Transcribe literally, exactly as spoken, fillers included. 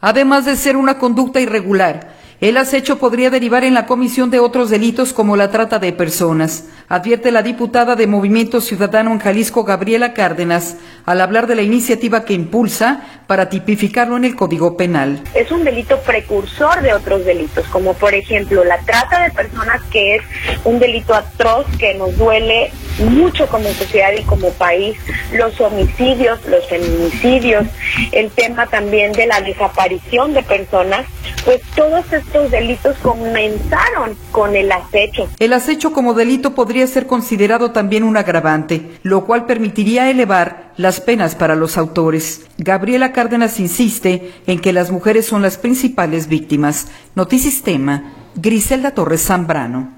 Además de ser una conducta irregular, el acecho podría derivar en la comisión de otros delitos como la trata de personas, advierte la diputada de Movimiento Ciudadano en Jalisco, Gabriela Cárdenas, al hablar de la iniciativa que impulsa para tipificarlo en el Código Penal. Es un delito precursor de otros delitos, como por ejemplo la trata de personas, que es un delito atroz que nos duele mucho como sociedad y como país, los homicidios, los feminicidios, el tema también de la desaparición de personas, pues todos estos delitos comenzaron con el acecho. El acecho como delito podría ser considerado también un agravante, lo cual permitiría elevar las penas para los autores. Gabriela Cárdenas insiste en que las mujeres son las principales víctimas. Notisistema, Griselda Torres Zambrano.